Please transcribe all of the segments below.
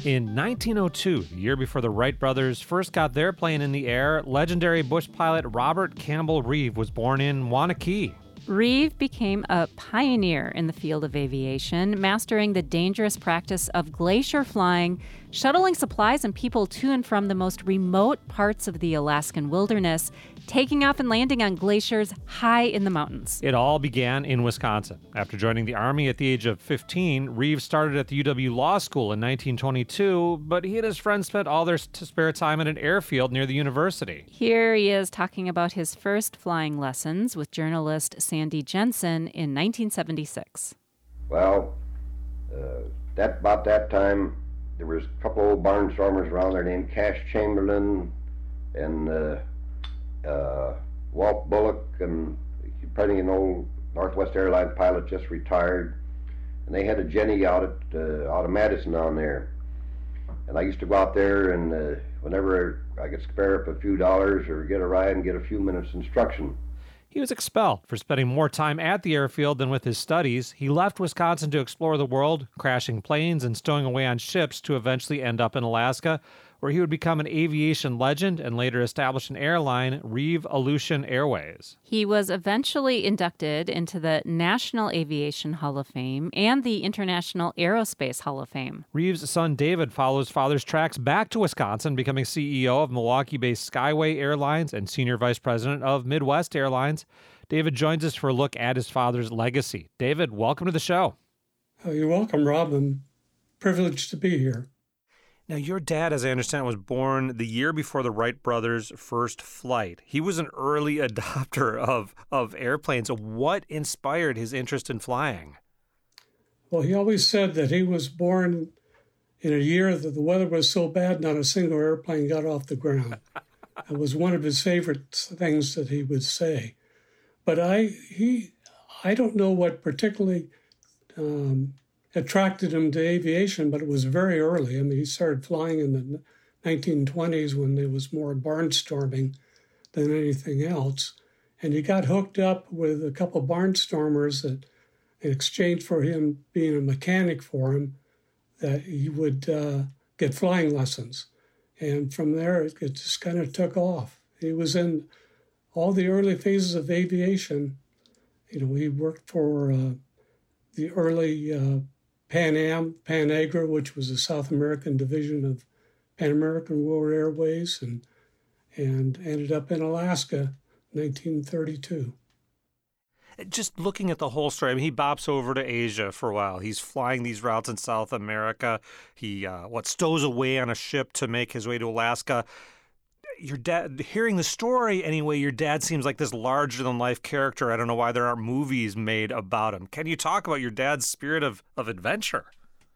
In 1902, the year before the Wright brothers first got their plane in the air, legendary bush pilot Robert Campbell Reeve was born in Waunakee. Reeve became a pioneer in the field of aviation, mastering the dangerous practice of glacier flying, shuttling supplies and people to and from the most remote parts of the Alaskan wilderness, taking off and landing on glaciers high in the mountains. It all began in Wisconsin. After joining the Army at the age of 15, Reeve started at the UW Law School in 1922, but he and his friends spent all their spare time at an airfield near the university. Here he is talking about his first flying lessons with journalist Sandy Jensen in 1976. Well, about that time, there was a couple old barnstormers around there named Cash Chamberlain and Walt Bullock, and probably an old Northwest Airlines pilot just retired, and they had a Jenny out of Madison down there. And I used to go out there, and whenever I could spare up a few dollars or get a ride and get a few minutes instruction. He was expelled for spending more time at the airfield than with his studies. He left Wisconsin to explore the world, crashing planes and stowing away on ships to eventually end up in Alaska, where he would become an aviation legend and later establish an airline, Reeve Aleutian Airways. He was eventually inducted into the National Aviation Hall of Fame and the International Aerospace Hall of Fame. Reeve's son David followed his father's tracks back to Wisconsin, becoming CEO of Milwaukee-based Skyway Airlines and senior vice president of Midwest Airlines. David joins us for a look at his father's legacy. David, welcome to the show. Oh, you're welcome, Rob. I'm privileged to be here. Now, your dad, as I understand, was born the year before the Wright brothers' first flight. He was an early adopter of airplanes. What inspired his interest in flying? Well, he always said that he was born in a year that the weather was so bad, not a single airplane got off the ground. It was one of his favorite things that he would say. But I don't know what particularly attracted him to aviation, but it was very early. I mean, he started flying in the 1920s when there was more barnstorming than anything else. And he got hooked up with a couple of barnstormers that, in exchange for him being a mechanic for him, that he would get flying lessons. And from there, it just kind of took off. He was in all the early phases of aviation. You know, he worked for the early Pan Am, Pan Agra, which was a South American division of Pan American World Airways, and ended up in Alaska in 1932. Just looking at the whole story, I mean, he bops over to Asia for a while. He's flying these routes in South America. He stows away on a ship to make his way to Alaska. Your dad, hearing the story anyway, your dad seems like this larger-than-life character. I don't know why there aren't movies made about him. Can you talk about your dad's spirit of adventure?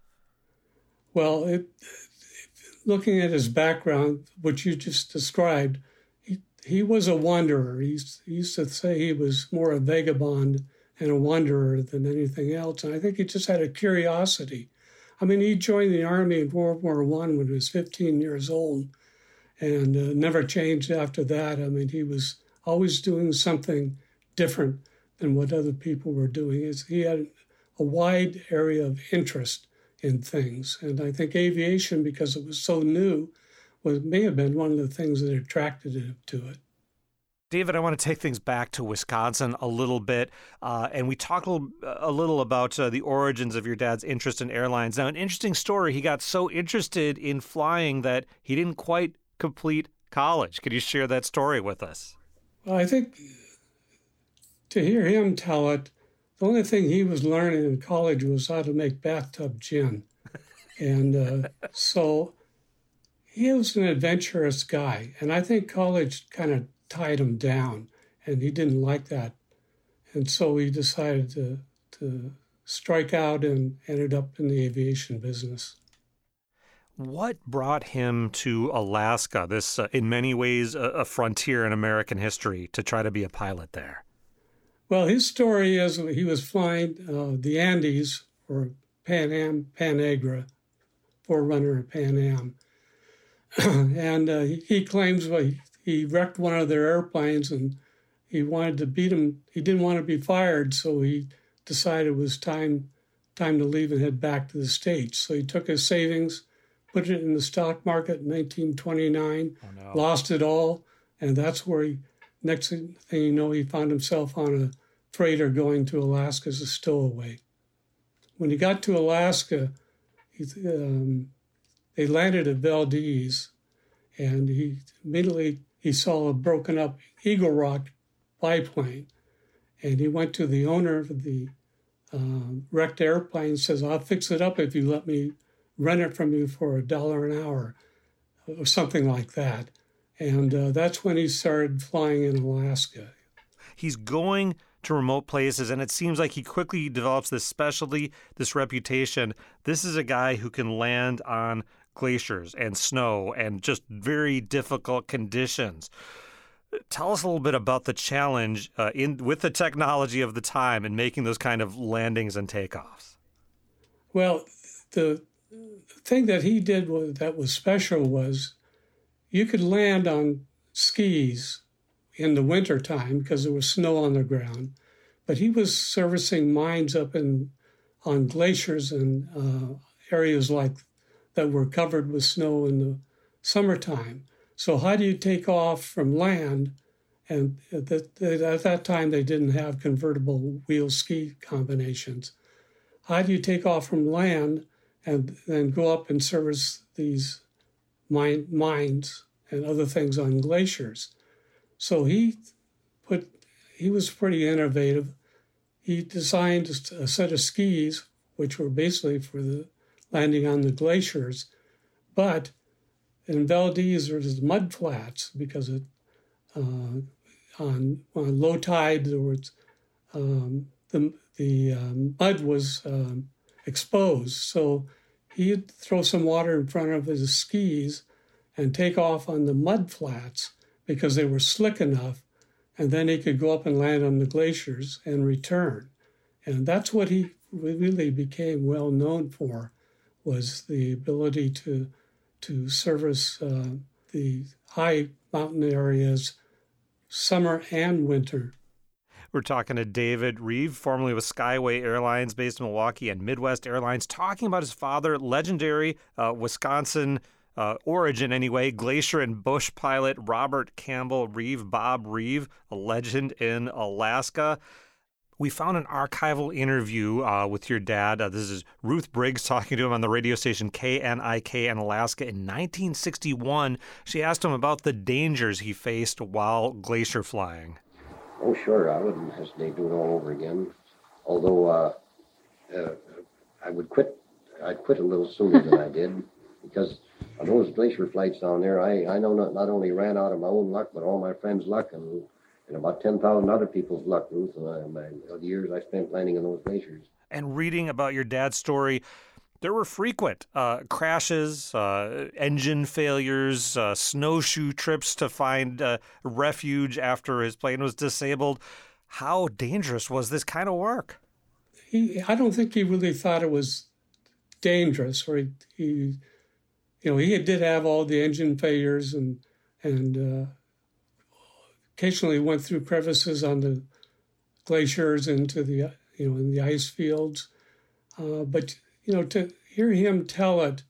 Well, looking at his background, which you just described, he was a wanderer. He used to say he was more a vagabond and a wanderer than anything else. And I think he just had a curiosity. I mean, he joined the Army in World War I when he was 15 years old. And never changed after that. I mean, he was always doing something different than what other people were doing. He had a wide area of interest in things. And I think aviation, because it was so new, may have been one of the things that attracted him to it. David, I want to take things back to Wisconsin a little bit, and we talked a little about the origins of your dad's interest in airlines. Now, an interesting story, he got so interested in flying that he didn't quite complete college. Could you share that story with us? Well, I think to hear him tell it, the only thing he was learning in college was how to make bathtub gin. And so he was an adventurous guy. And I think college kind of tied him down, and he didn't like that. And so he decided to strike out and ended up in the aviation business. What brought him to Alaska, this in many ways a frontier in American history, to try to be a pilot there? Well, his story is he was flying the Andes for Pan Am, Pan Agra, forerunner of Pan Am. And he claims he wrecked one of their airplanes and he wanted to beat him. He didn't want to be fired, so he decided it was time to leave and head back to the States. So he took his savings, put it in the stock market in 1929, Oh, no. lost it all, and that's where next thing you know, he found himself on a freighter going to Alaska as a stowaway. When he got to Alaska, they landed at Valdez, and he immediately saw a broken up Eagle Rock biplane, and he went to the owner of the wrecked airplane and says, "I'll fix it up if you let me rent it from you for $1 an hour," or something like that. And that's when he started flying in Alaska. He's going to remote places, and it seems like he quickly develops this specialty, this reputation. This is a guy who can land on glaciers and snow and just very difficult conditions. Tell us a little bit about the challenge with the technology of the time in making those kind of landings and takeoffs. Well, the thing that he did that was special was you could land on skis in the wintertime because there was snow on the ground, but he was servicing mines up on glaciers and areas like that were covered with snow in the summertime. So how do you take off from land? And at that time, they didn't have convertible wheel ski combinations. How do you take off from land and then go up and service these mines and other things on glaciers? So he was pretty innovative. He designed a set of skis, which were basically for the landing on the glaciers, but in Valdez, there's mud flats because on low tide, there was the mud was exposed. So he'd throw some water in front of his skis and take off on the mud flats because they were slick enough, and then he could go up and land on the glaciers and return. And that's what he really became well known for, was the ability to service the high mountain areas, summer and winter. We're talking to David Reeve, formerly with Skyway Airlines based in Milwaukee and Midwest Airlines, talking about his father, legendary Wisconsin origin anyway, glacier and bush pilot Robert Campbell Reeve, Bob Reeve, a legend in Alaska. We found an archival interview with your dad. This is Ruth Briggs talking to him on the radio station KNIK in Alaska in 1961. She asked him about the dangers he faced while glacier flying. Oh, sure. I wouldn't hesitate doing it all over again. Although I would quit. I'd quit a little sooner than I did, because on those glacier flights down there, I know not only ran out of my own luck, but all my friends' luck and about 10,000 other people's luck, Ruth, and the years I spent landing in those glaciers. And reading about your dad's story, there were frequent crashes, engine failures, snowshoe trips to find refuge after his plane was disabled. How dangerous was this kind of work? I don't think he really thought it was dangerous, or he did have all the engine failures and occasionally went through crevices on the glaciers into the in the ice fields, but to hear him tell it,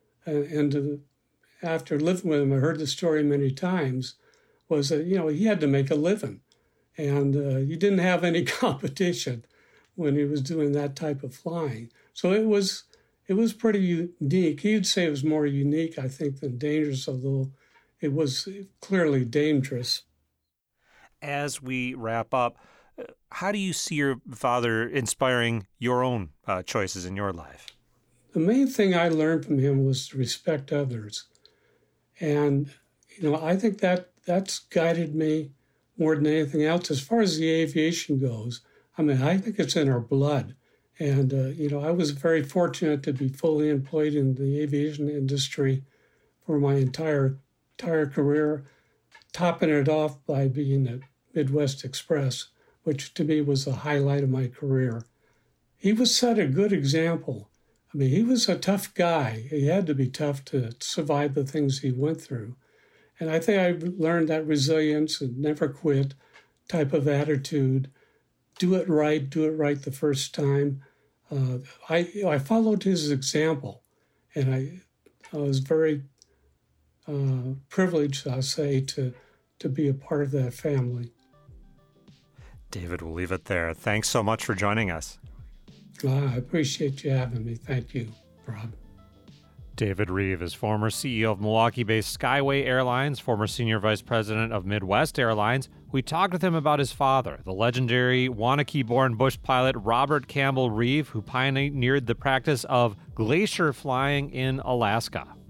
after living with him, I heard the story many times, was that he had to make a living, and he didn't have any competition when he was doing that type of flying. So it was pretty unique. He'd say it was more unique, I think, than dangerous, although it was clearly dangerous. As we wrap up, how do you see your father inspiring your own choices in your life? The main thing I learned from him was to respect others. And, I think that's guided me more than anything else. As far as the aviation goes, I think it's in our blood. And, I was very fortunate to be fully employed in the aviation industry for my entire career, topping it off by being at Midwest Express, which to me was the highlight of my career. He was set a good example. He was a tough guy. He had to be tough to survive the things he went through. And I think I learned that resilience and never quit type of attitude. Do it right the first time. I followed his example, and I was very privileged, I'll say, to be a part of that family. David, we'll leave it there. Thanks so much for joining us. I appreciate you having me. Thank you, Rob. David Reeve is former CEO of Milwaukee-based Skyway Airlines, former senior vice president of Midwest Airlines. We talked with him about his father, the legendary Waunakee-born bush pilot Robert Campbell Reeve, who pioneered the practice of glacier flying in Alaska.